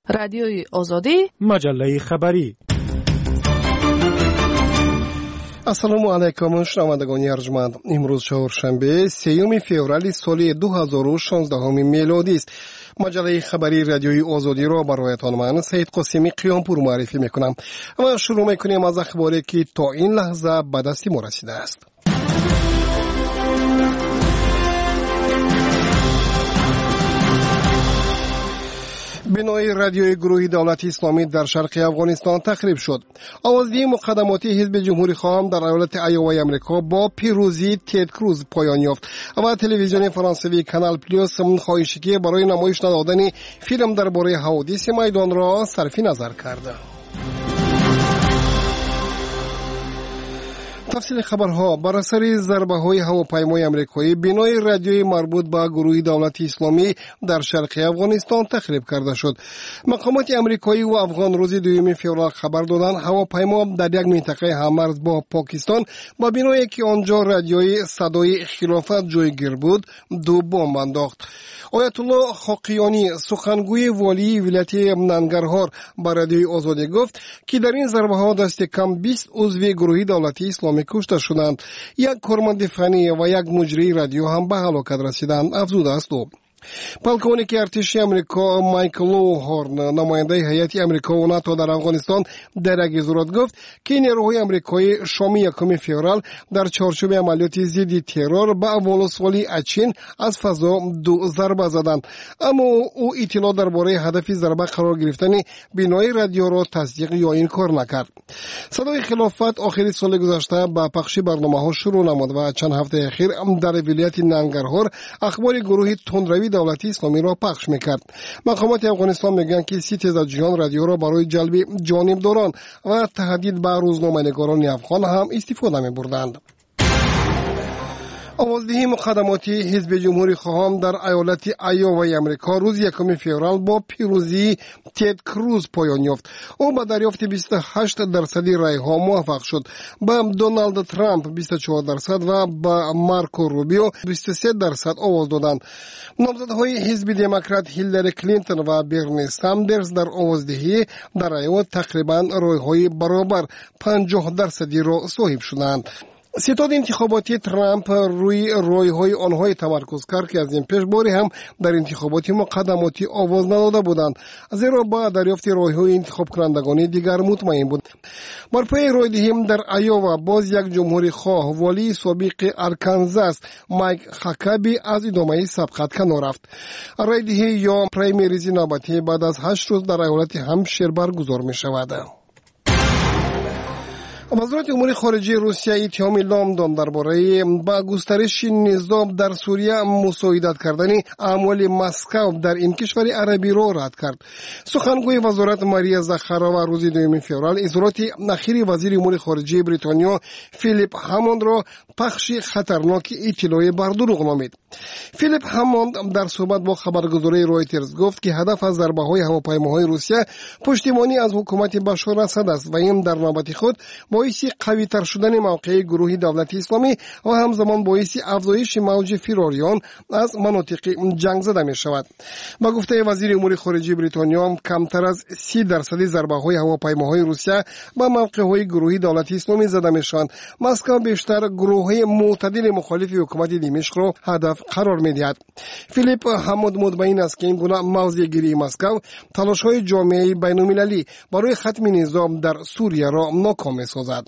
رادیوی آزادی، مجله خبری. السلام علیکم شنوندگان ارجمند. امروز چهارشنبه 3 فوریه سال 2016 میلادی است. مجله خبری رادیوی آزادی را برایتان من سید قاسمی قیامپور معرفی میکنم و شروع میکنیم از اخباری که تا این لحظه به دست ما رسیده است. بنای رادیوی گروهی دولت اسلامی در شرق افغانستان تخریب شد. آوازدهی مقدماتی حزب جمهوری خواهان در ایالت ایوای امریکا با پیروزی تد کروز پایان یافت و تلویزیون فرانسوی کانال پلیوس خواهشی برای نمایش ندادن فیلم درباره حوادث میدان را صرف نظر کرد. تفصیل خبرها. بر اثر ضربه‌های هواپیمای آمریکایی بنای رادیویی مربوط به گروه دولت اسلامی در شرق افغانستان تخریب کرده شد. مقامات آمریکایی و افغان روز 2 فوریه خبر دادند هواپیما در یک منطقه هممرز با پاکستان با بنایی که آنجا رادیوی صدای خلافت جایگیر بود 2 بمب انداخت. آیت الله خاقیانی سخنگوی والی ولایت ننگرهار به رادیوی آزادی گفت که در این ضربه‌ها دست کم 20 عضو گروه دولت اسلامی کشته شدند. یک کارمند فنی و یک مجری رادیو هم به هلاکت رسیدند. افزوده است. پلکونیک ارتش امریکا مایکل هورن نماینده هیئت امریکا و ناتو در افغانستان در یک اظهارات گفت که نیروهای امریکایی شام 1 فوریه در چارچوب عملیات ضد ترور به ولسوالی اچین از فضا 2 ضربه زدند، اما او اطلاع درباره هدف ضربه قرار گرفتن بنای رادیو را تصدیق یا انکار نکرد. صدای خلافت آخر سال گذشته با پخش برنامه‌ها شروع نمود و چند هفته اخیر در ولایت ننگرهار اخبار گروه تندروی دولت اسلامی را پخش میکرد. مقامات افغانستان میگن که 30 از جهان رادیو را برای جلب جانبداران و تهدید به روزنامه‌نگاران افغان هم استفاده میبردند. آوازدهی مقدماتی حزب جمهوری خواهان در ایالت ایوای امریکا روز 1 فوریه با پیروزی تد کروز پایان یافت. او با دریافت 28% رای‌ها موفق شد. به دونالد ترامپ 24% و به مارکو روبیو 23% آواز دادند. نامزدهای حزب دموکرات هیلاری کلینتون و برنی ساندرز در آوازدهی در ایوا تقریبا رای‌های برابر 50% را صاحب شدند. ستاد انتخاباتی ترامپ روی رای‌های آنها تمرکز کرد که از این پیش باری هم در انتخابات مقدماتی آواز نداده بودند، زیرا با دریافت رای‌های انتخاب کنندگان دیگر مطمئن بود. بر پای رای‌دهی در ایوا باز یک جمهوری خواه والی سابق آرکانزاس مایک هاکابی از ادامه سبقت کنار رفت. رای‌دهی یا پرایمریز نوبتی بعد از 8 روز در ایالت همشیر برگزار می شود. وزارت امور خارجه روسیه اتهام لندن درباره با گسترش نظام در سوریه مساعدت کردن اعمال مسکو در این کشور عربی را رد کرد. سخنگوی وزارت ماریا زخارova روز 2 فوریه اظهارات اخیر وزیر امور خارجه بریتانیا فیلیپ هاموند را پخش خطرناک اطلاع بر دروغ نامید. فیلیپ هاموند در صحبت با خبرگزاری رویترز گفت که هدف از ضربه‌های هواپیماهای روسیه پشتیبانی از حکومت بشار اسد است و این در نوبت خود باعث قوی‌تر شدن موقع گروه دولت اسلامی و همزمان باعث افزایش موج فراریان از مناطق جنگ زده می شود. با گفته وزیر امور خارجه بریتانیا کمتر از 30% ضربه‌های هواپیماهای روسیه به موقع‌های گروه دولت اسلامی زده می شوند. مسکو بیشتر گروه‌های معتدل مخالف حکومت دمشق را هدف قرار می دهد. فیلیپ هاموند مطمئن است که این گونه موضع‌گیری مسکو تلاش‌های جامعه بین‌المللی برای ختم نظام در سوریه را ناکام می‌سازد.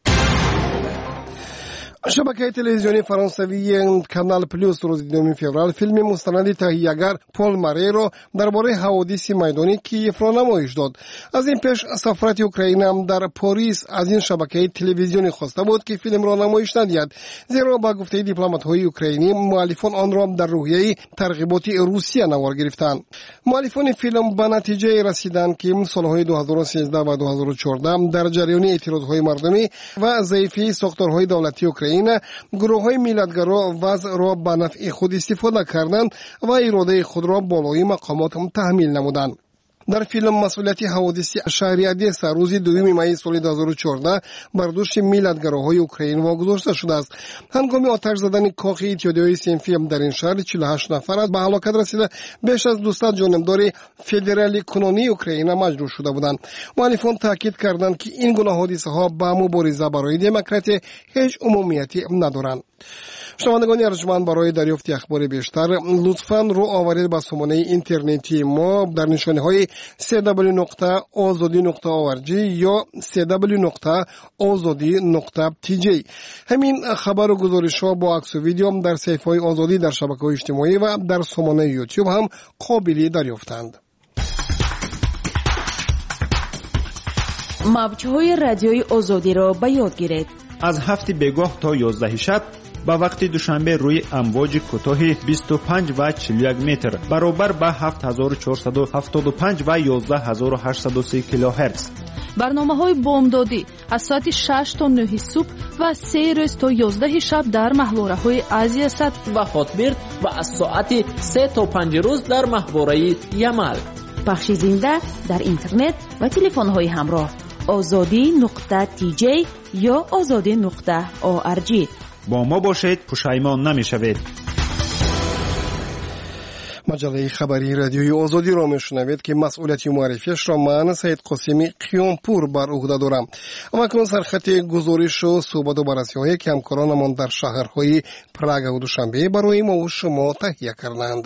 شبکه تلویزیونی فرانسوی کانال پلیوس روز 2 فوریه فیلم مستند تهیه‌گر پول ماری را درباره حوادث میدانی کیف را نمایش داد. از این پیش سفارت اوکراین هم در پاریس از این شبکه تلویزیونی خواسته بود که فیلم را نمایش ندهد، زیرا با گفته دیپلمات‌های اوکراینی مؤلفان آن را در روحیه ترغیبات روسیه نوار گرفتند. مؤلفان فیلم به نتیجه رسیدند که سالهای 2013 و 2014 در جریان اعتراضهای مردمی و ضعیفی ساختارهای دولتی اوکراین گروه‌های میلادگرا وضع را به نفع خود استفاده کردند و اراده خود را بالای مقامات تحمیل نمودند. در فیلم مسئولیت حوادث شهری ادیسا روز 2 می سال 2014 بر دوش میلادگراهای اوکراین واگذاشته شده است. هنگام آتش زدن کاخ اتحادیه صنفی در این شهر 48 نفر از به هلاکت رسیده، بیش از 200 جانبدار فدرالی کنونی اوکراین مجروح شده بودند. مؤلفان تاکید کردند که این گونه حادثه ها با مبارزه برای دموکراسی هیچ عمومیتی ندارند. شنوندگان ارجمند، برای دریافت اخبار بیشتر لطفاً رو آورید به سامانه اینترنتی ما در نشانه‌های www.azadi.org یا www.azadi.tj. همین خبر و گزارش‌ها با عکس و ویدیو در صفحه‌های آزادی در شبکه‌های اجتماعی و در سامانه یوتیوب هم قابل دریافتند. موج‌های رادیوی آزادی را به یاد گیرید. از 7 بگاه تا 11 شب با وقت دوشنبه روی امواج کوتاه 25 و 41 متر برابر با 7475 و 11830 کیلوهرتز. برنامه‌های بامدادی از ساعت 6 تا 9 صبح و 3 روز تا 11 شب در محوره‌های آسیا سد و خاطبرد و از ساعت 3 تا 5 روز در محوره یمل. پخش زنده در اینترنت و تلفن‌های همراه azadi.tj یا azadi.org. با ما باشید، پشیمان نمی‌شوید. مجله خبری رادیوی آزادی را میشنوید که مسئولیت معرفیش را من سید قاسمی قیامپور بر عهده دارم. اما کنون سرخط گزارش و صحبت و بررسی‌های که همکارانمان در شهرهای پراگ و دوشنبه برای ما و شما تهیه کردند.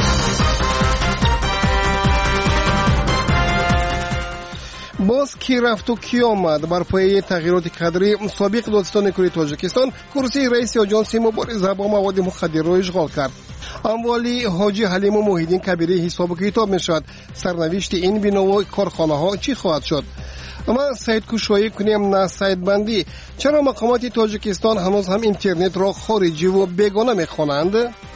باز کی رفت و کی آمد بر پایه تغییرات کادری سابق دادستان کلی تاجیکستان کرسی رئیس آژانسی مبارزه با مواد مخدر را اشغال کرد. اموالی حاجی حلیم و موحدین کبیره حساب کتاب میشد. سرنوشت این بنا و کارخانه ها چی خواهد شد؟ اما سید کشایی کنیم نه سید بندی. چرا مقامات تاجیکستان هنوز هم اینترنت را خارجی و بیگانه میخوانند؟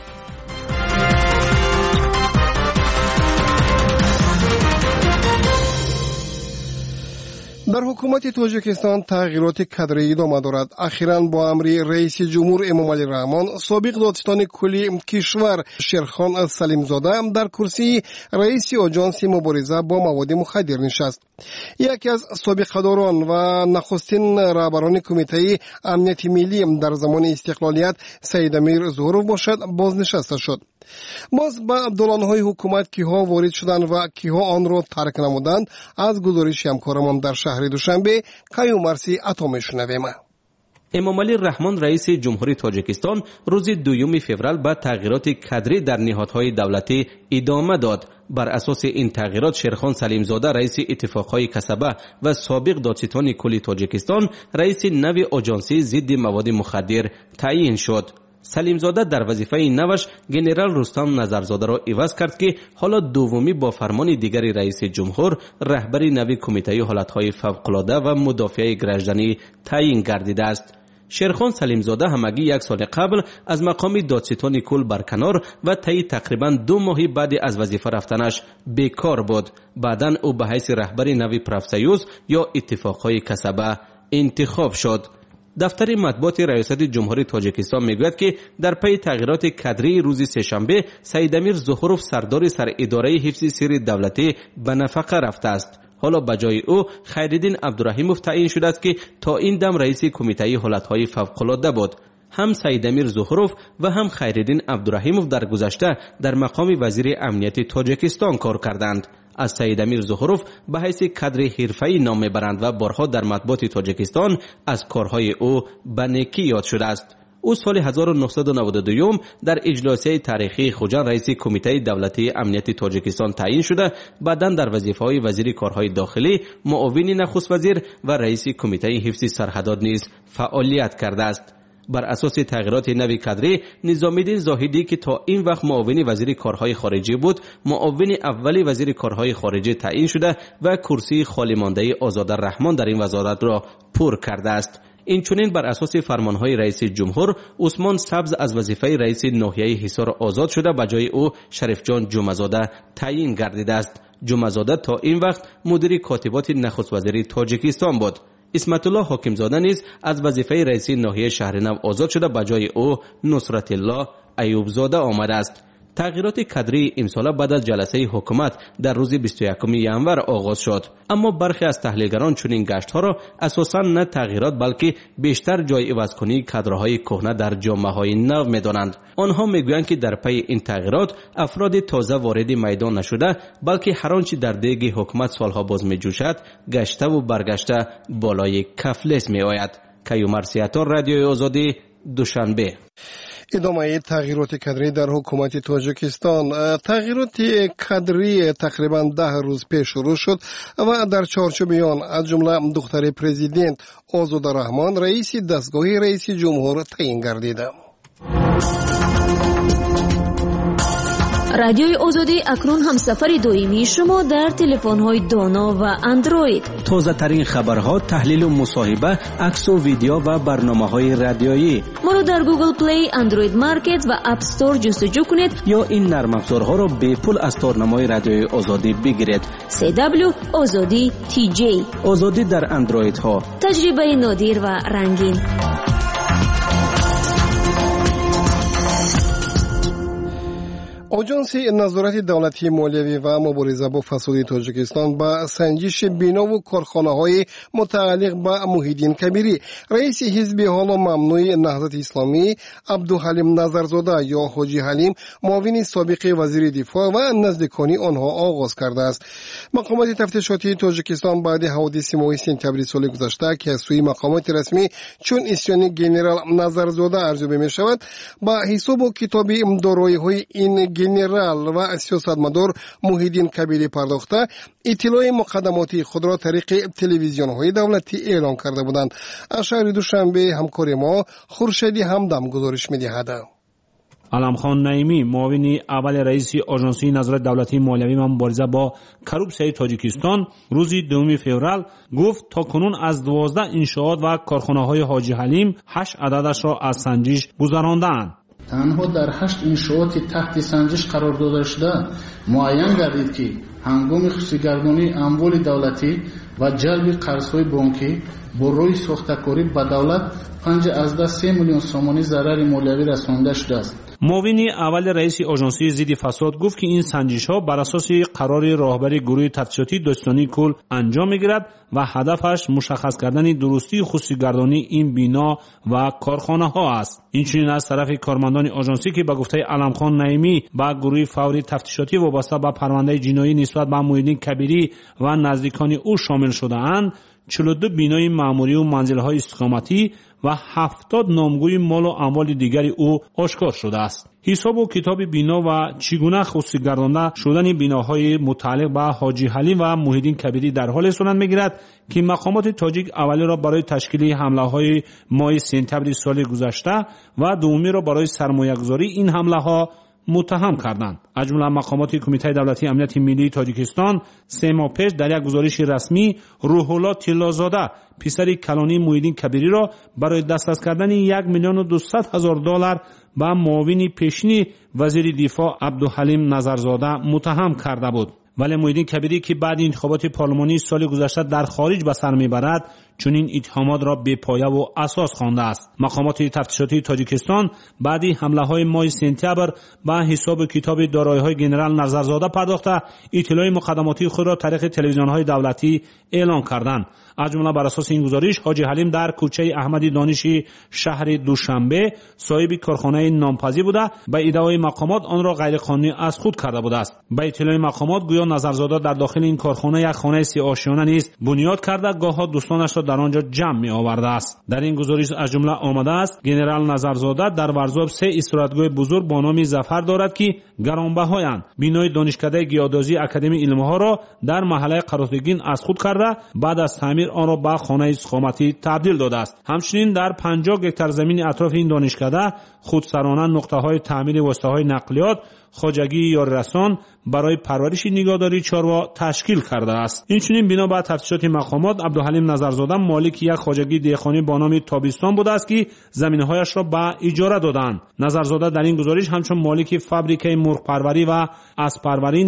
در حکومت تاجیکستان تغییرات کادری ادامه دارد. اخیراً با امر رئیس جمهور امامعلی رحمان سابق دادستان کلی کشور شیرخان سلیم زاده در کرسی رئیس آژانس مبارزه با مواد مخدر نشست. یکی از سابقه‌داران و نخستین رهبران کمیته امنیت ملی در زمان استقلالیت سید امیر ظهورov باشد بازنشسته شد. باز با دوران‌های حکومت کیها وارد شدند و کیها آن را ترک نمودند از گزارش همکارمان در شهر دوشنبه کیوم مرسی عطا میشنویم. امامعلی رحمان رئیس جمهوری تاجیکستان روز 2 فوریه با تغییرات کادری در نهادهای دولتی ادامه داد. بر اساس این تغییرات شیرخان سلیم زاده رئیس اتفاقهای کسبه و سابق دادستان کلی تاجیکستان رئیس نو آژانسی ضد مواد مخدر تعیین شد. سلیم زاده در وظیفه نوش گنرال رستم نظرزاده را عوض کرد که حالا دومی با فرمان دیگری رئیس جمهور رهبری نوی کمیته حالتهای فوق‌العاده و مدافع گرجدنی تعیین گردیده است. شیرخان سلیم زاده همگی 1 سال قبل از مقام دادستان کل برکنار و طی تقریباً 2 ماه بعد از وظیفه رفتنش بیکار بود. بعداً او به حیث رهبری نوی پرافسیوز یا اتفاقهای کسبه انتخاب شد. دفتر مطبوعات ریاست جمهوری تاجیکستان میگوید که در پی تغییرات کادری روز سه‌شنبه سید امیر ظهورov سردار سر اداره حفظ سر دولتی به نفقه رفته است. حالا به جای او خیرالدین عبدالرحیمov تعیین شده است که تا این دم رئیس کمیته حالتهای فوق‌العاده بود. هم سید امیر ظهورov و هم خیرالدین عبدالرحیمov در گذشته در مقام وزیر امنیت تاجیکستان کار کردند. از سید امیر ظهورov به حیث کادر حرفه‌ای نام میبرند و بارها در مطبوعات تاجیکستان از کارهای او به نیکی یاد شده است. او سال 1992 در اجلاس تاریخی خوجان رئیس کمیته دولتی امنیت تاجیکستان تعیین شده، بعداً در وظیفه‌های وزیر کارهای داخلی، معاون نخست وزیر و رئیس کمیته حفظ سرحدات نیز فعالیت کرده است. بر اساس تغییرات نوی کادری نظامی‌الدین زاهدی که تا این وقت معاون وزیر کارهای خارجی بود، معاون اول وزیر کارهای خارجی تعیین شده و کرسی خالی مانده آزادالرحمان در این وزارت را پر کرده است. اینچنین بر اساس فرمانهای رئیس جمهور عثمان سبز از وظیفه رئیس ناحیه حصار آزاد شده، به جای او شریف جان جمعه‌زاده تعیین گردیده است. جمعه‌زاده تا این وقت مدیر کاتبات نخست وزیری تاجیکستان بود. اسمت الله حاکمزاده نیز از وظیفه رئیس ناحیه شهرنو آزاد شده، به جای او نصرت الله ایوب زاده آمده است. تغییرات کادری امسال بعد از جلسه حکومت در روز 21 ژانویه آغاز شد، اما برخی از تحلیلگران چنین گشت‌ها را اساساً نه تغییرات بلکه بیشتر جای عوض‌کنی کادرهای کهنه در جامعه‌های نو می‌دانند. آنها میگویند که در پی این تغییرات افراد تازه وارد میدان نشده بلکه هر آنچه در دیگ حکومت سالها باز می‌جوشد گشته و برگشته بالای کفلس می‌آید. کیومر سیاتور، رادیوی آزادی، دوشنبه. ادامه تغییرات کادری در حکومت تاجیکستان. تغییرات کادری تقریبا 10 روز پیش شروع شد و در چارچوب آن از جمله دختر پرزیدنت آزاده رحمان رئیس دستگاه رئیس جمهور تعیین گردیده. رادیوی آزادی اکنون همسفر دائمی شما در تلفن‌های دانا و اندروید. تازه ترین خبرها، تحلیل و مصاحبه، عکس و ویدیو و برنامه‌های رادیویی. ما رو در گوگل پلی، اندروید مارکت و اپ استور جستجو کنید یا این نرم افزارها را به پول از تارنمای رادیوی آزادی بگیرید. CW آزادی TJ. آزادی در اندروید ها. تجربه نادر و رنگین. آژانس نظارت دولتی مالیوی و مبارزه با فساد تاجیکستان با سنجش بینا و کارخانه‌های متعلق به محیدین کبیری رئیس حزب حالا ممنوع نهضت اسلامی عبدالحلیم نظرزاده یا حاجی حلیم معاون سابق وزیر دفاع و نزدیکانی آنها آغاز کرده است. مقامات تفتیشاتی تاجیکستان بعد حوادث ماه سپتامبر سال گذشته که از سوی مقامات رسمی چون اسیان گنرال نظرزاده ارزیابی می شود با حساب و کتاب دارایی‌های این گنرال و سیاستمدار محیدین کبیری پرداخته اطلاع مقدماتی خود را طریق تلویزیون‌های دولتی اعلام کرده بودند. از شهر دوشنبه همکار ما خورشیدی همدم گزارش می‌دهد. علمخان نعیمی معاون اول رئیس آژانس نظارت دولتی مالیوی و مبارزه با کروپسیای تاجیکستان روز 2 فوریه گفت تا کنون از 12 انشاءات و کارخانه‌های حاجی حلیم 8 عددش را از سنجش گذراندند. تنها در 8 انشاءات تحت سنجش قرار داده شده معین گردید که هنگام خصوصی‌گردانی اموال دولتی و جلب قرض‌های بانکی با روی ساخته‌کاری به دولت 5.3 میلیون سومانی ضرر مالیوی رسانده شده است. معاون اول رئیس آژانس ضد فساد گفت که این سنجش‌ها بر اساس قرار راهبر گروه تفتیشاتی داستانی کل انجام می‌گیرد و هدفش مشخص کردن درستی خصوصی‌گردانی این بنا و کارخانه‌ها است. اینچنین از طرف کارمندان آژانسی که به گفته علمخان نعیمی با گروه فوری تفتیشاتی وابسته به پرونده جنایی نسبت به محیدین کبیری و نزدیکان او شامل شده‌اند 42 بینای معمولی و منزل‌های استقامتی و 70 نامگوی مال و اموال دیگری او آشکار شده است. حساب و کتاب بینا و چگونه خصوصی گردانده شدن بیناهای متعلق به حاجی حلیم و محیدین کبیری در حال صورت می‌گیرد که مقامات تاجیک اولی را برای تشکیل حمله‌های ماه سپتامبر سال گذشته و دومی را برای سرمایه‌گذاری این حمله‌ها متهم کردند. از جمله مقامات کمیته دولتی امنیت ملی تاجیکستان 3 ماه پیش در یک گزارش رسمی روح الله طلازاده پسر کلانی محیدین کبیری را برای دسترس کردن 1,200,000 دلار به معاون پیشین وزیر دفاع عبدالحلیم نظرزاده متهم کرده بود. ولی محیدین کبیری که بعد انتخابات پارلمانی سال گذشته در خارج به سر میبرد چنین اتهامات را بی پایه و اساس خوانده است. مقامات تفتیشاتی تاجیکستان بعد حمله های ماه سپتامبر به حساب کتاب دارایی‌های گنرال نظرزاده پرداخته اطلاع مقدماتی خود را طریق تلویزیون‌های دولتی اعلام کردند. از جمله بر اساس این گزارش حاجی حلیم در کوچه احمدی دانشی شهر دوشنبه صاحب کارخانه نامپذیر بوده به ادعای مقامات آن را غیرقانونی از خود کرده بوده است. به اطلاع مقامات گویا نظرزاده در داخل این کارخانه یک خانه 3 آشیانه نیز بنیاد کرده گاه‌ها دوستانش را در آنجا جمع می آورده است. در این گزارش از جمله آمده است گنرال نظرزاده در ورزاب 3 استراحتگاه بزرگ با نام ظفر دارد که گرانبهایند. بینای دانشکده گیاه‌دوزی اکادمی علم‌ها را در محله قراتگین از خود کرده بعد از تعمیر آن را به خانه استقامتی تبدیل داده است. همچنین در 50 هکتار زمین اطراف این دانشکده خودسرانه نقطه‌های تعمیر واسطه‌های نقلیات خواجگی یا رسان برای پرورش نگهداری چاروا تشکیل کرده است. اینچنین بنا به تفتیشات مقامات عبدالحلیم نظرزاده مالک یک خواجگی دهقانی با نام تابستان بوده است که زمینه‌هایش را به اجاره دادند. نظرزاده در این گزارش همچون مالک فابریکه مرغ پروری و اسب پروری نیز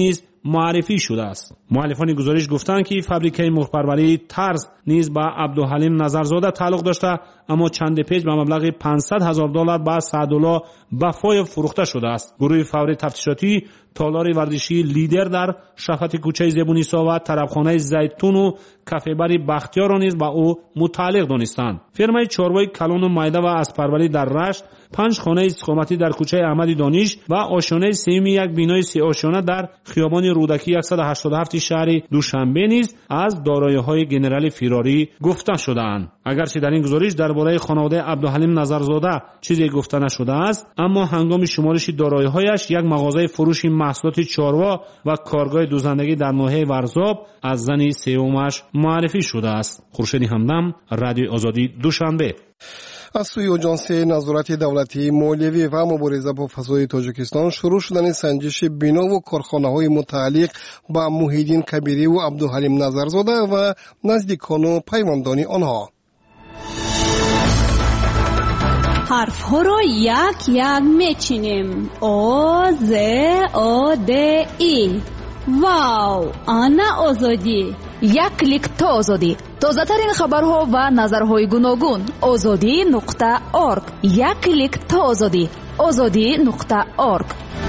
معرفی شده است. مؤلفان گزارش گفتند که فابریکه مرغ‌پروری ترس نیز به عبدالحلیم نظرزاده تعلق داشته، اما چند پیش به مبلغ $500,000 به سعدالله بفای فروخته شده است. گروه فوری تفتیشاتی تالار ورزشی لیدر در شفت کوچه زبونیسا و طربخانه زیتون و کافه بری بختیار را نیز به او متعلق دانستند. فرمای چاروائی کلان و میده و اسپروری در رشت، 5 خانه استقامتی در کوچه احمدی دانش و آشیانه سیم یک بینای 3 آشیانه در خیابان رودکی 187 شهر دوشنبه نیز از دارایی‌های ژنرال فراری گفته شده‌اند. اگرچه در این گزارش درباره خانواده عبدالحلیم نظرزاده چیزی گفته نشده است، اما هنگام شمارش دارایی‌هایش یک مغازه فروش محصولات چاروا و کارگاه دوزندگی در ناحیه ورزاب از زن سومش معرفی شده است. خورشید همدم، رادیو آزادی، دوشنبه. از سوی اژانس نظارت دولتی مالیوی و مبارزه با فساد تاجیکستان شروع شدن سنجش بنا و کارخانه‌های متعلق با محیدین کبیری و عبدالحلیم نظرزاده و نزدیکان و پیوندان آنها. حرف‌ها را یک یک میچینیم. آ ز آ د ای. واو، آنا آزادی. یک کلیک تا آزادی. تازه‌ترین خبرها و نظرهای گوناگون. azadi.org. یک کلیک تا آزادی. azadi.org.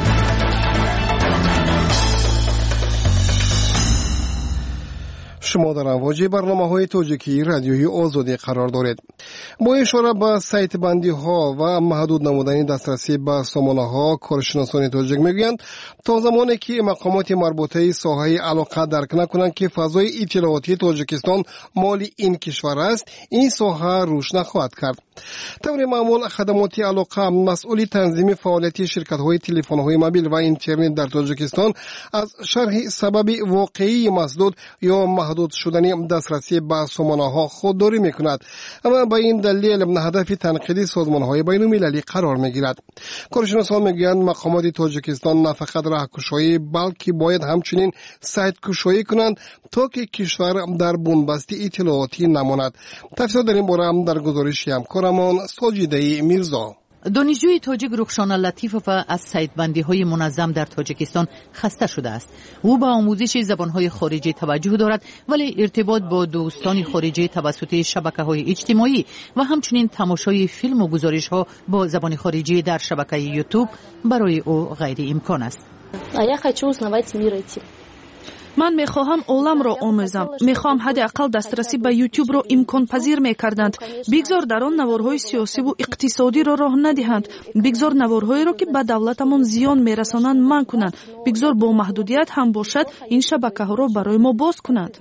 شما در امواج برنامه‌های تاجیکی رادیوی آزادی قرار دارید. با اشاره به سایت بندی ها و محدود نمودن دسترسی به سامانه ها، کارشناسان تاجیک میگویند تا زمانی که مقامات مربوطه ساحه علاقه درک نکنند که فضای اطلاعاتی تاجیکستان مال این کشور است، این ساحه رشد نخواهد کرد. طور معمول خدمات علاقه مسئول تنظیم فعالیت شرکت‌های تلفن‌های موبیل و اینترنت در تاجیکستان از شرح سبب واقعی مسدود یا محدود شدن دسترسی به سامانه‌ها خودداری می‌کند، اما به این دلیل هدف تنقیدی سازمان‌های بین‌المللی قرار می‌گیرد. کارشناسان می‌گویند مقامات تاجیکستان نه فقط راهگشایی بلکه باید همچنین سایت‌گشایی کنند تا که کشور در بنبست اطلاعاتی نماند. تفصیلات در این باره در گزارش همکارمان ساجیده میرزا. دانشجوی تاجیک رخشان لطیفوف از سایت‌بندی‌های منظم در تاجیکستان خسته شده است. او به آموزش زبان‌های خارجی توجه دارد، ولی ارتباط با دوستان خارجی توسط شبکه‌های اجتماعی و همچنین تماشای فیلم و گزارش‌ها با زبان خارجی در شبکه یوتیوب برای او غیر امکان است. من میخواهم عالم را آموزم. میخواهم حداقل دسترسی به یوتیوب را امکان پذیر میکردند. بگذار در آن نوارهای سیاسی و اقتصادی را راه ندهند. بگذار نوارهایی را که به دولتمان زیان میرسانند منع کنند. بگذار با محدودیت هم باشد این شبکه‌ها را برای ما باز کنند.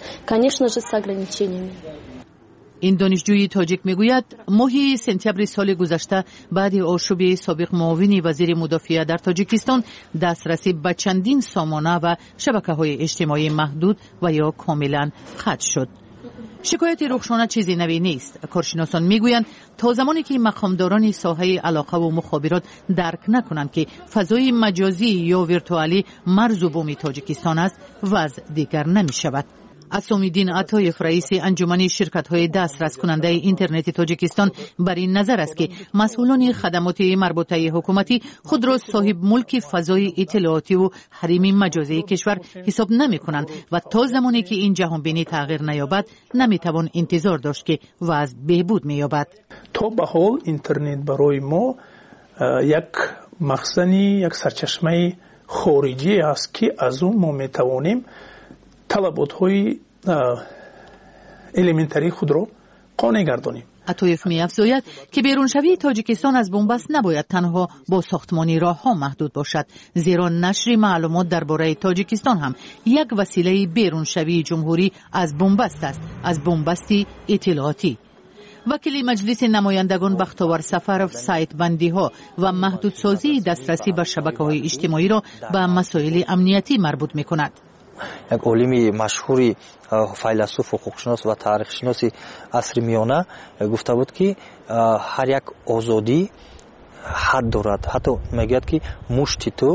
این دانشجوی تاجیک میگوید ماه سپتامبر سال گذشته بعد آشوب سابق معاون وزیر مدافع در تاجیکستان دسترسی به چندین سامانه و شبکه‌های اجتماعی محدود و یا کاملا قطع شد. شکایت رخشانه چیزی نوی نیست. کارشناسان میگویند تا زمانی که مقامداران ساحه علاقه و مخابرات درک نکنند که فضای مجازی یا ویرتوالی مرز و بوم تاجیکستان است، وضع دیگر نمی شود. اسامیدین عطایف رئیس انجمن شرکت‌های دسترس کننده اینترنت تاجیکستان بر این نظر است که مسئولان خدمات مربوطه حکومتی خود را صاحب ملک فضای اطلاعاتی و حریم مجازی کشور حساب نمی‌کنند و تا زمانی که این جهانبینی تغییر نیابد نمی‌توان انتظار داشت که وضع بهبود می‌یابد. تا به حال اینترنت برای ما یک مخزنی، یک سرچشمه خارجی است که از اون ما می‌توانیم طلبات‌های الیمنتری خود را قانع گردانیم. عطایف می‌افزاید که بیرونشوی تاجیکستان از بنبست نباید تنها با ساختمانی راه‌ها محدود باشد، زیرا نشر معلومات درباره تاجیکستان هم یک وسیله بیرونشوی جمهوری از بنبست است، از بنبستی اطلاعاتی. وکیل مجلس نمایندگان بختیار سفرов سایت بندی ها و محدودسازی دسترسی به شبکه‌های اجتماعی را به مسائل امنیتی مربوط می‌کند. یک عالم مشهوری فیلسوف و حقوقشناس و تاریخشناس عصر میانه گفته بود که هر یک آزادی حد دارد. حتی میگوید که مشت تو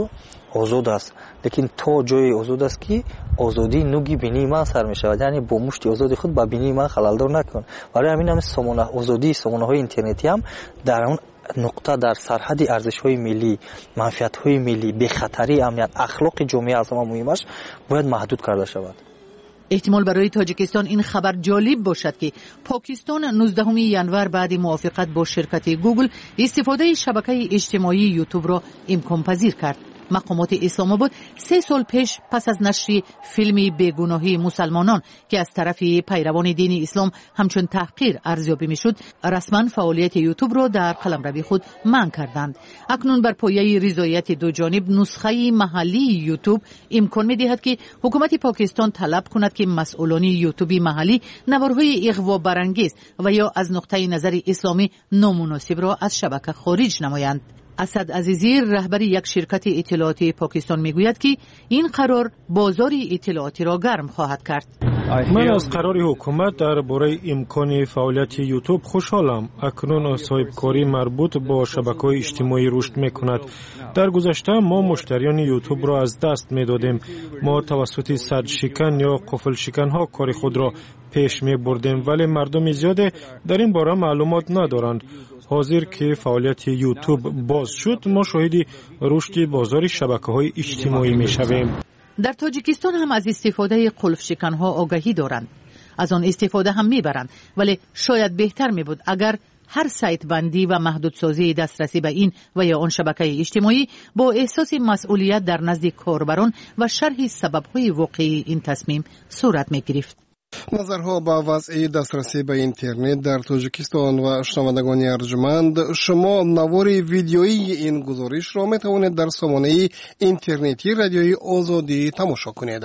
озод аст, лекин то ҷое озод аст ки озодии нуги бинии ман сар мешавад, яъне бо мушти озоди худ ба бинии ман халалдор накун. барои ҳамин ҳам озодии сомонаҳои интернетӣ ҳам дар он нуқта дар сарҳади арзишҳои миллӣ, манфиатҳои миллӣ, бехатарии амният, ахлоқи ҷомеа аз ҳама муҳимаш бояд маҳдуд карда шавад. احتمال برای تاجیکستان این خبر جالب باشد که پاکستان 19 ینور بعد موافقت با شرکت گوگل استفاده شبکه اجتماعی یوتیوب را امکان پذیر کرد. مقامات اسلام آباد 3 سال پیش پس از نشر فیلم بیگناهی مسلمانان که از طرف پیروان دین اسلام همچون تحقیر ارزیابی میشد، رسما فعالیت یوتیوب را در قلمرو خود منع کردند. اکنون بر پایه رضایت دو جانب نسخه محلی یوتیوب امکان می‌دهد که حکومت پاکستان طلب کند که مسئولان یوتیوب محلی نوارهای اغوا برانگیز و یا از نقطه نظر اسلامی نامناسب را از شبکه خارج نمایند. اسد عزیزی رهبر یک شرکت اطلاعاتی پاکستان میگوید که این قرار بازار اطلاعاتی را گرم خواهد کرد. من از قرار حکومت درباره امکان فعالیت یوتیوب خوشحالم. اکنون صاحبکاری مربوط با شبکه‌های اجتماعی رشد میکند. در گذشته ما مشتریان یوتیوب را از دست میدادیم. ما توسط صد شکن یا قفل شکن ها کار خود را پیش می بردیم، ولی مردم زیاد در این باره معلومات ندارند. حاضر که فعالیت یوتیوب باز شد، ما شاهد رشد بازار شبکه‌های اجتماعی می‌شویم. در تاجیکستان هم از استفاده قلف شکن‌ها آگاهی دارند. از آن استفاده هم می‌برند، ولی شاید بهتر می‌بود اگر هر سایت بندی و محدودسازی دسترسی به این و یا آن شبکه اجتماعی با احساس مسئولیت در نزد کاربران و شرح سبب‌های واقعی این تصمیم صورت می‌گرفت. نظرها با وضع دسترسی به اینترنت در تاجیکستان و شنوندگان ارجمند، شما نوار ویدیویی این گزارش را می توانید در سامانه اینترنتی رادیوی آزادی تماشا کنید.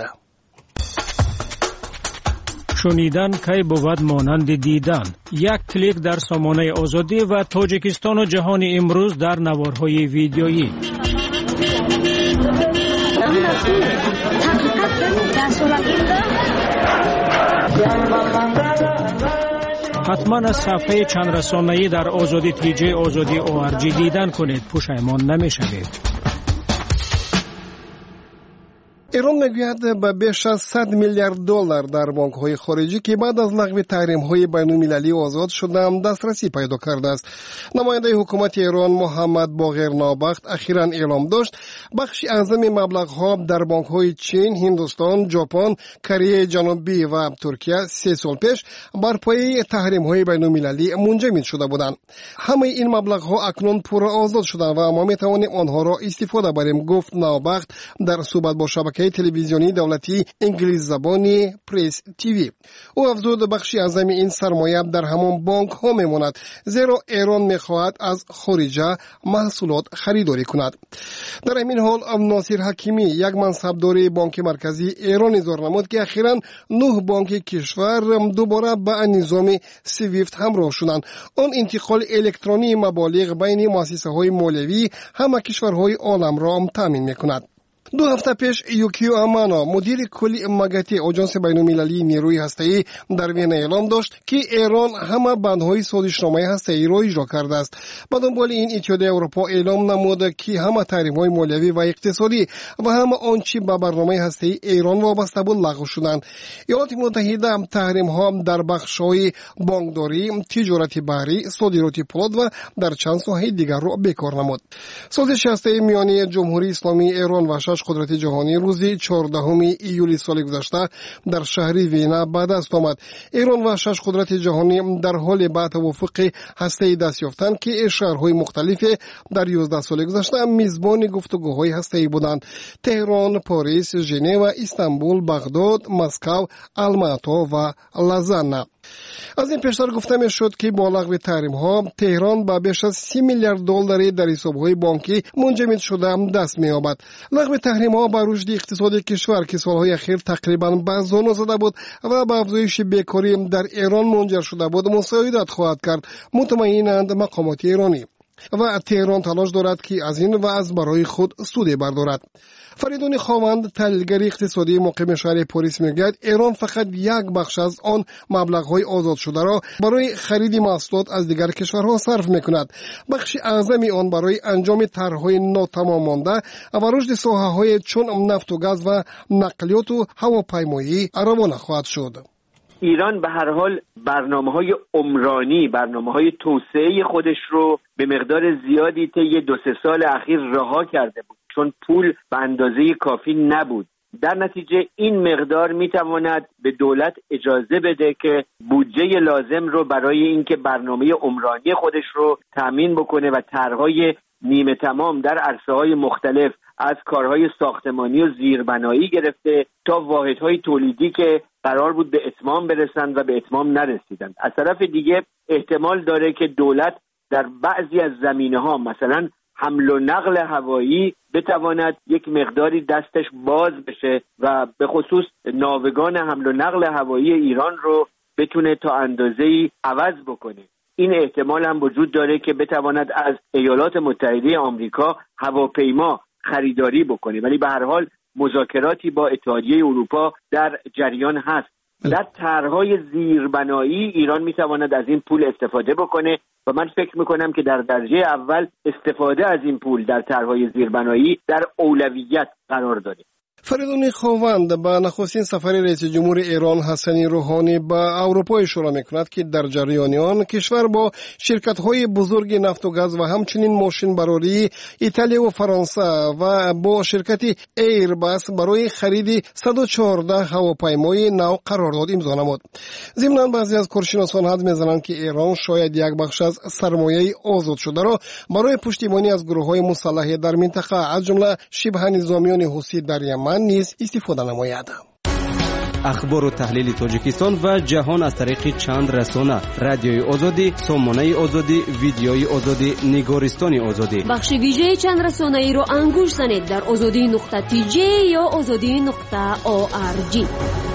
شنیدن کی بود مانند دیدن. یک کلیک در سامانه آزادی و تاجیکستان و جهان امروز در نوارهای ویدیویی. حتما از صفحه چند رسانه‌ای در آزادی تیجی آزادی ORG دیدن کنید، پشیمان نمی‌شوید. ایران میگوید به بیش از 100 میلیارد دلار در بانک‌های خارجی که بعد از لغو تحریم‌های بین‌المللی آزاد شدند دسترسی پیدا کرده است. نماینده حکومت ایران محمد باقر نابخت اخیراً اعلام داشت بخشی اعظم مبلغ‌ها در بانک‌های چین، هندوستان، ژاپن، کره جنوبی و ترکیه 3 سال پیش بر پایه تحریم‌های بین‌المللی منجمد شده بودند. همه این مبلغ‌ها اکنون پورا آزاد شدند و ما می‌توانیم آنها را استفاده بریم، گفت نابخت در صحبت با شبکه تلویزیونی دولتی انگلیس زبانی پریس تیوی. او افزود بخشی اعظم این سرمایه در همان بانک ها میماند، زیرا ایران میخواهد از خارجه محصولات خریداری کند. در همین حال ناصر حکیمی، یک منصبدار بانک مرکزی ایران، اظهار نمود که اخیراً 9 بانک کشور دوباره به نظام سویفت همراه شدند. آن انتقال الکترونی مبالغ بین مؤسسه های مالیوی همه کشورهای عالم را تامین میکند. 2 هفته پیش یوکیو امانا، مدیر کلی مگاتی آژانس بین‌المللی نیروی هسته‌ای در وین اعلام داشت که ایران همه بندهای سازشنامه هسته‌ای را اجرا کرده است. به دنبال این اتحادیه اروپا اعلام نمود که همه تحریم‌های مالیوی و اقتصادی و همه آنچه به برنامه هسته‌ای ایران وابسته بود لغو شدند. ایالات متحده تحریم‌ها در بخش‌های بانکداری، تجارت بحری، صادرات پولاد و در چند ساحه دیگر را بیکار نمود. سازش هسته‌ای میانی جمهوری اسلامی ایران و قدرت جهانی روز 14 ایولی سال گذشته در شهر وینا به دست آمد. ایران و 6 قدرت جهانی در حال به توافق هسته‌ای دست یافتند که شهرهای مختلف در 11 سال گذشته میزبان گفتگوهای هسته‌ای بودند: تهران، پاریس، ژنو، استانبول، بغداد، مسکو، الماتا و لازانه. از این پیشتر گفته می شد که با لغو تحریم ها تهران با بیش از 30 میلیارد دلار در حساب‌های بانکی منجمد شده دست می یابد. لغو تحریم ها با رشد اقتصادی کشور که سالهای اخیر تقریبا به زانو زده بود و به افزایش بیکاری در ایران منجر شده بود مساعدت خواهد کرد، مطمئنند مقامات ایرانی. و تهران تلاش دارد که از این وضع برای خود سود بردارد. فریدون خواوند تحلیلگر اقتصادی مقیم شهر پاریس میگوید ایران فقط یک بخش از آن مبلغ‌های آزاد شده را برای خرید محصولات از دیگر کشورها صرف میکند. بخش اعظمی آن برای انجام طرح‌های ناتمام مانده و رشد ساحه‌های چون نفت و گاز و نقلیات و هواپیمایی روانه خواهد شد. ایران به هر حال برنامه‌های عمرانی، برنامه‌های توسعه خودش رو به مقدار زیادی طی 2-3 سال اخیر رها کرده بود، چون پول به اندازه کافی نبود. در نتیجه این مقدار میتواند به دولت اجازه بده که بودجه لازم رو برای اینکه برنامه عمرانی خودش رو تامین بکنه و طرح‌های نیمه تمام در عرصه‌های مختلف از کارهای ساختمانی و زیربنایی گرفته تا واحدهای تولیدی که قرار بود به اتمام برسند و به اتمام نرسیدند. از طرف دیگه احتمال داره که دولت در بعضی از زمینه‌ها مثلا حمل و نقل هوایی بتواند یک مقداری دستش باز بشه و به خصوص ناوگان حمل و نقل هوایی ایران رو بتونه تا اندازه‌ای عوض بکنه. این احتمال هم وجود داره که بتواند از ایالات متحده آمریکا هواپیما خریداری بکنه، ولی به هر حال مذاکراتی با اتحادیه اروپا در جریان هست. در طرح‌های زیربنایی ایران میتواند از این پول استفاده بکنه و من فکر میکنم که در درجه اول استفاده از این پول در طرح‌های زیربنایی در اولویت قرار داره. فریدون خواوند به نخستین سفر رئیس جمهور ایران حسن روحانی به اروپا اشاره میکند که در جریان آن کشور با شرکت‌های بزرگ نفت و گاز و همچنین ماشین براری ایتالیا و فرانسه و با شرکت ایرباس برای خرید 114 هواپیمای نو قرارداد امضا نمود. ضمن بعضی از کارشناسان حدس می‌زنند که ایران شاید یک بخش از سرمایه آزاد شده را برای پشتیبانی از گروه‌های مسلح در منطقه از جمله شبه نظامیان حوثی در یمن نیز استفاده نماید. اخبار و تحلیل تاجیکستان و جهان از طریق چند رسانه: رادیوی آزادی، سامانه آزادی، ویدیوی آزادی، نگارستان آزادی. بخش ویژه چند رسانه ای رو انگوش زنید در azadi.tj یا azadi.org.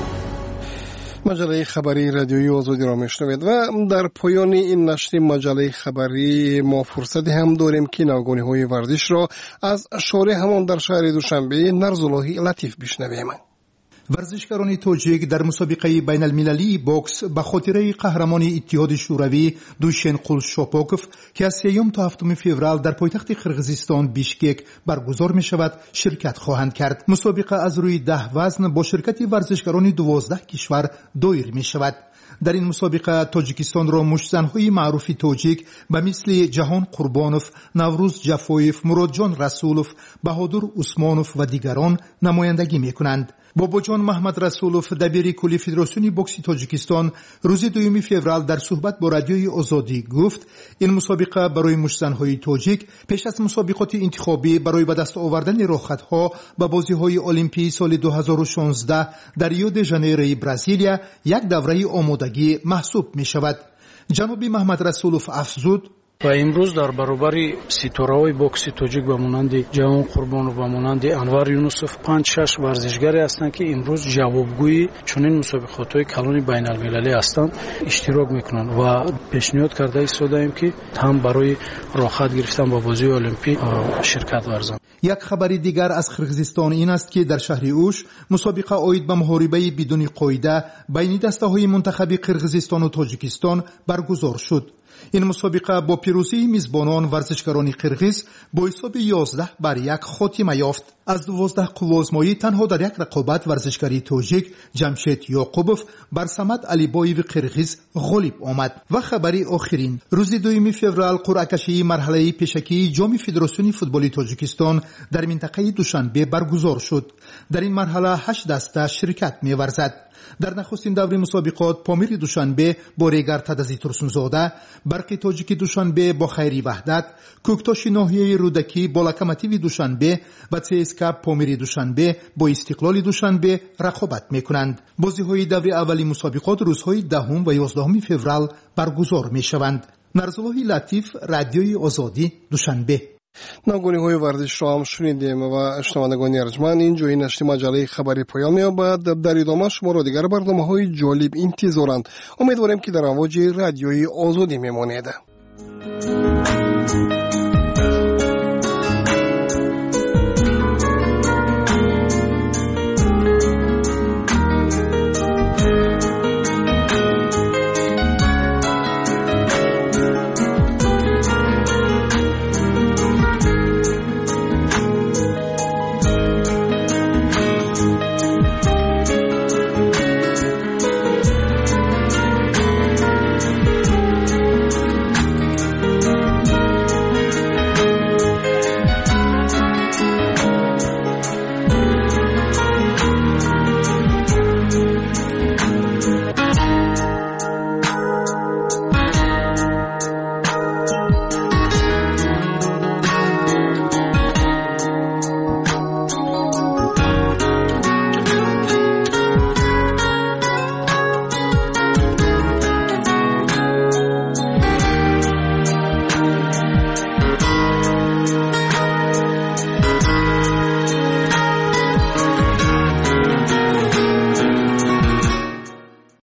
مجله خبری رادیویی آزادی را میشنوید و در پایان این نشر مجله خبری ما فرصت هم داریم که نوگانی‌های ورزش را از شارع همان در شهر دوشنبه نرزالله لطیف بشنویم. ورزشکاران تاجیک در مسابقه بین المللی بوکس به خاطره قهرمان اتحاد شوروی دوشن قولشاپوکوف که از 3 تا 7 فوریه در پایتخت قرقیزستان بیشکک برگزار می شود شرکت خواهند کرد. مسابقه از روی 10 وزن با شرکت ورزشکاران 12 کشور دایر می شود. در این مسابقه تاجیکستان را مشتزن‌های معروف تاجیک به مثل جهان قربانوف، نوروز جفایف، مرادجان رسولوف، بهادر عثمانوف و دیگران نمایندگی می‌کنند. باباجان محمد رسولوف دبیر کلی فدراسیون بوکس تاجیکستان روز 2 فوریه در صحبت با رادیوی آزادی گفت این مسابقه برای مشتزن‌های تاجیک پیش از مسابقات انتخابی برای به دست آوردن راحت‌ها به بازی‌های المپیک سال 2016 در ریو د ژانیرو برزیلیا یک دوره آمادگی محسوب می‌شود. جناب محمد رسولوف افزود و امروز در برابر ستاره‌های بوکس تاجیک و مانند جهان قربانوف و مانند انور یونسوف 5-6 ورزشگری هستند که امروز جوابگوی چنین مسابقات‌های کلان بین‌المللی هستند اشتراک می‌کنند و پیشنهاد کرده ایستادیم که هم برای راحت گرفتن با بازی المپیک شرکت ورزند. یک خبر دیگر از قرقیزستان این است که در شهر اوش مسابقه عاید به محاربه بدون قاعده بین دسته‌های منتخب قرقیزستان و تاجیکستان برگزار شد. این مسابقه با پیروزی میزبانان ورزشکاران قرقیز با حساب 11-1 خاتمه یافت. از 12 قوازمایی تنها در یک رقابت ورزشکاری تاجیک جمشید یعقوبوف بر صمد علیبایو قرقیز غالب آمد. و خبری آخرین روز 2 فوریه قرعه کشی مرحله پیشکی جام فدراسیون فوتبال تاجیکستان در منطقه دوشنبه برگزار شد. در این مرحله 8 دسته شرکت می‌ورزد. در نخستین دور مسابقات پامیر دوشنبه با ریگر تدزی ترسونزاده، برق تاجیک دوشنبه با خیری وحدت، کوکتاش ناحیه رودکی با لوکوموتیو دوشنبه و CSKA پامیر دوشنبه با استقلال دوشنبه رقابت می‌کنند. بازی‌های دور اولی مسابقات روزهای 10 و 11 فوریه برگزار می‌شوند. نرزالله لطیف، رادیوی آزادی، دوشنبه. نوگانی‌های ورزش را هم شنیدیم و شنوندگان ارجمند اینجا این نشر مجله خبری پایان می‌یابد. در ادامه شما را دیگر برنامه‌های جالب انتظارند. امیدواریم که در امواج رادیوی آزادی میمانید.